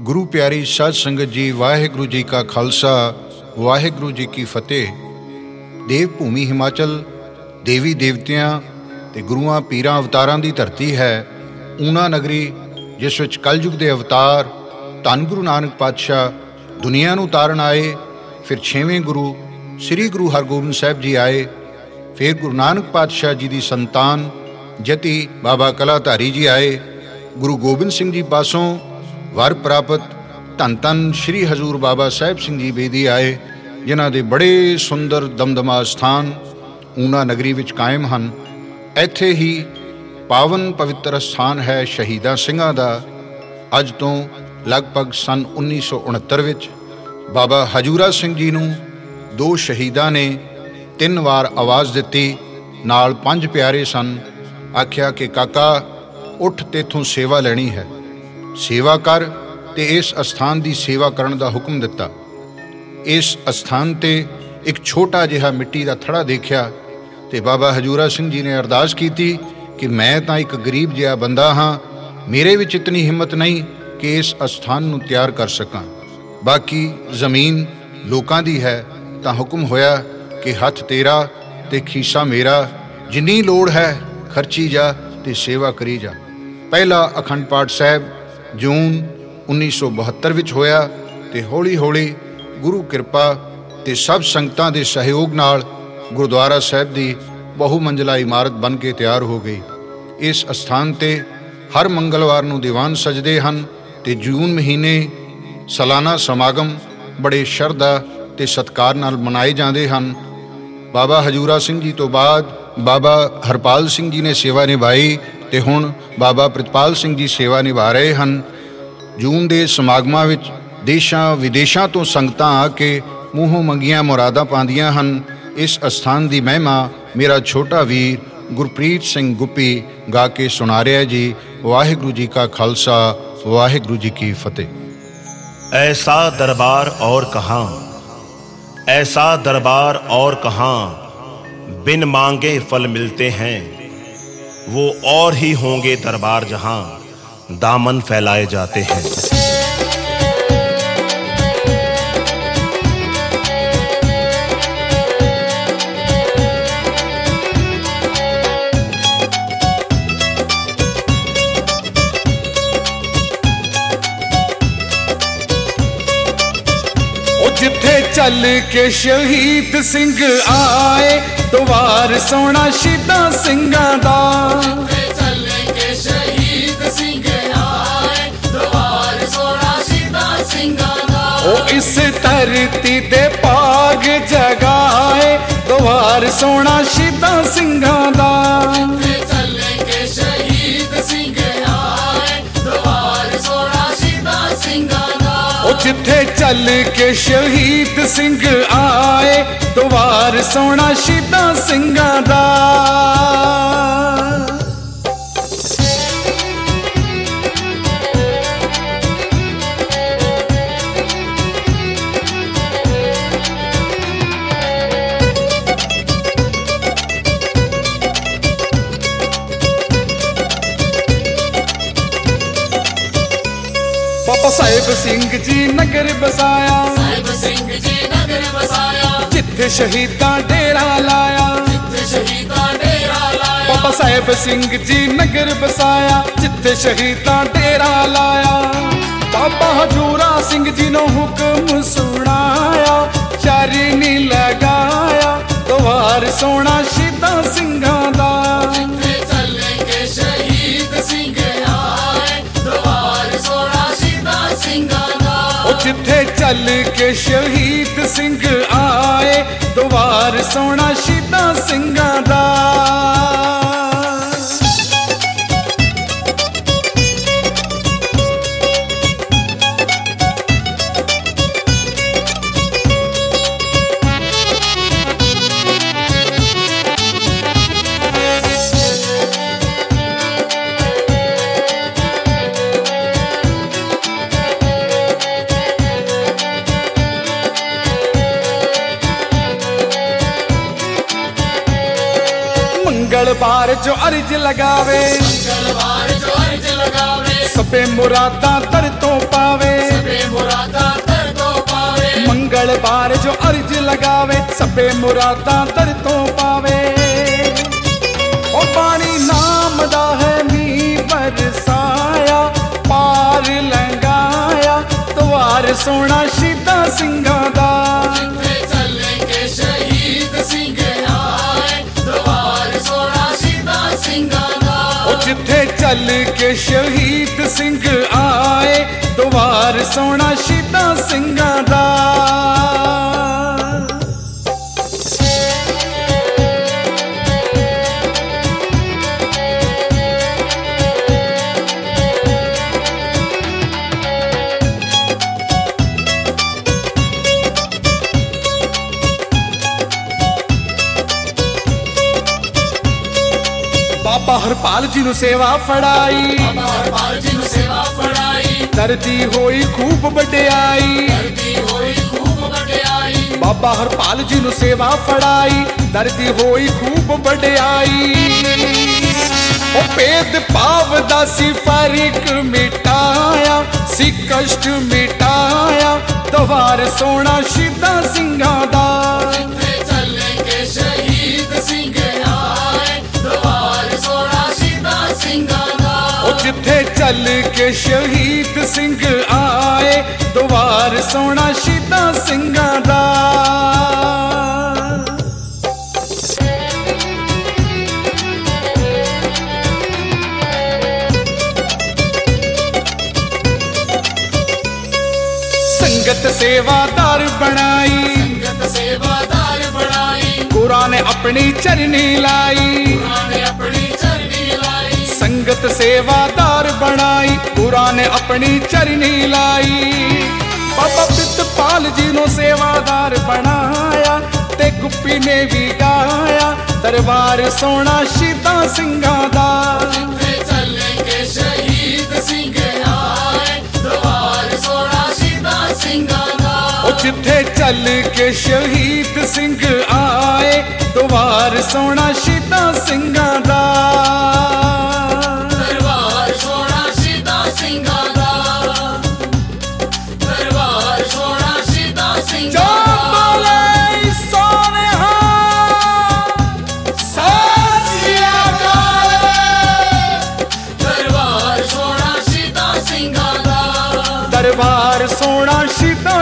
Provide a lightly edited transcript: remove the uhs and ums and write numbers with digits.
गुरु प्यारी साध संगत जी, वाहिगुरु जी का खालसा, वाहिगुरु जी की फतेह। देव भूमि हिमाचल देवी देवतियां ते गुरुआं पीरां अवतारां दी धरती है। ऊना नगरी जिस विच कलयुग दे अवतार धन गुरु नानक पातशाह दुनिया नूं तारन आए, फिर 6वें गुरु श्री गुरु हरगोबिंद साहिब जी आए, फिर गुरु नानक पातशाह जी की संतान जति बाबा कलाधारी जी आए। गुरु गोबिंद सिंह जी पासों वर प्राप्त धन धन श्री हजूर बाबा साहिब सिंह जी बेदी आए, जिन्हां दे बड़े सुंदर दमदमा स्थान ऊना नगरी विच कायम हन। इत्थे ही पावन पवित्र स्थान है शहीदां सिंघां दा। अज तो लगभग सन 1969 विच बाबा हजूरा सिंह जी नूं 2 शहीदां ने 3 वार आवाज़ दित्ती, नाल 5 प्यारे सन। आख्या कि काका उठ, तेथों सेवा लेनी है, सेवा कर, ते इस अस्थान की सेवा करन दा हुक्म दिता। इस अस्थान ते एक छोटा जिहा मिट्टी का थड़ा देखा ते बाबा हजूरा सिंह जी ने अरदास की कि मैं तो एक गरीब जिहा बंदा हाँ, मेरे विच इतनी हिम्मत नहीं कि इस अस्थान नूं तैयार कर सकां, बाकी जमीन लोकां दी है। तां हुक्म होया कि हथ तेरा ते खीसा मेरा, जिन्नी लोड़ है खर्ची जा ते सेवा करी जा। पहला अखंड पाठ साहब जून 1972 विच होया ते हौली हौली गुरु कृपा ते सब संगतां दे सहयोग नाल गुरुद्वारा साहिब दी बहुमंजिला इमारत बन के तैयार हो गई। इस अस्थान ते हर मंगलवार नूं दीवान सजदे हन ते जून महीने सालाना समागम बड़े शरधा ते सत्कार नाल मनाए जांदे हन। बाबा हजूरा सिंह जी तो बाद बाबा हरपाल सिंह जी ने सेवा निभाई ते हुण बाबा प्रितपाल सिंह जी सेवा निभा रहे हैं। जून के समागमां विच देशां विदेशां तो संगतां आके मूहों मंगियां मुरादां पांदियां हन। इस अस्थान की महिमा मेरा छोटा वीर गुरप्रीत सिंह गुप्पी गा के सुना रहा जी। वाहिगुरु जी का खालसा, वाहिगुरु जी की फतेह। ऐसा दरबार और कहाँ, ऐसा दरबार और कहाँ, बिन मांगे फल मिलते हैं, वो और ही होंगे दरबार जहां दामन फैलाए जाते हैं। जिथे चल के शहीद सिंह आए, द्वार सोना शहीदा सिंघां दा। जिथे चल के शहीद सिंह आए, द्वार सोना शहीदा सिंघां दा। ओ इस धरती दे भाग जगाए, द्वार सोना शहीदा सिंघां दा। जिथे चल के शहीद सिंह आए, द्वार सोना शहीदा सिंघां दा। ओ जिथे चल के शहीद सिंह आए, द्वार सोना शहीदा सिंघां दा। बाबा साहिब सिंह जी नगर बसाया, साहिब सिंह जी नगर बसाया, जिथे शहीदां डेरा लाया। जिथे शहीदां डेरा लाया। बाबा साहिब सिंह जी नगर बसाया, जिथे शहीदां डेरा लाया। बाबा हजूरा सिंह जी ने हुक्म सुनाया, चरनी लगाया, द्वार सोना शहीदां सिंघां दा। जिथे चल के शहीद सिंह आए, द्वार सोना शहीदा सिंघां दा। ओ जिथे चल के शहीद सिंह आए, द्वार सोना शहीदा सिंघां दा। मंगलवार जो अर्ज लगावे, मंगलवार जो अर्ज लगावे, सबे मुरादा दर तो पावे। बार जो अर्ज लगावे सबे मुरादां दर तो पावे। ओ पानी नाम दा है मींह बरसाया पार लंघाया द्वार सोना शहीदां सिंघां दा। जिथे चल के शहीद सिंह आए द्वार सोना शहीदां सिंघां दा। ओ जिथे चल के शहीद सिंह आए द्वार सोना शहीदां सिंघां दा। बाबा हरपाल जी नु सेवा फड़ाई बाबा हरपाल जी नु सेवा फड़ाई दर्दी होई खूब वड्याई। दर्दी होई खूब वड्याई बाबा हरपाल जी नु सेवा फड़ाई दर्दी होई खूब वड्याई। ओ भेद भाव दा सी फर्क मिटाया सी कष्ट मिटाया द्वार सोना शहीदां सिंघां दा। जिथे चल के शहीद सिंह आए द्वार सोना शहीदां सिंघां दा। ओ जिथे चल के शहीद सिंह आए द्वार सोना शहीदां सिंघां दा। संगत सेवादार बनाई संगत सेवादार बनाई कुरान अपनी चरनी लाई। कुरान अपनी चरनी लाई संगत सेवादार बनाई कुरान अपनी चरनी लाई। बाबा प्रितपाल जी नो सेवादार बनाया ते गुप्पी ने भी गाया दरबार सोना शहीदां सिंघां दा। जिथे चल के शहीद सिंह आए द्वार सोना शहीदां सिंघां दा। ओ जिथे चल के शहीद सिंह आए द्वार सोना शहीदां सिंघां दा। दरबार सोना शहीदां सिंघां दा। दरबार सोना शहीदां सिंघां जो दा। बोले सोनेहा सत श्री अकाल। दरबार सोना शहीदां सिंघां दा। दरबार सोना शहीदां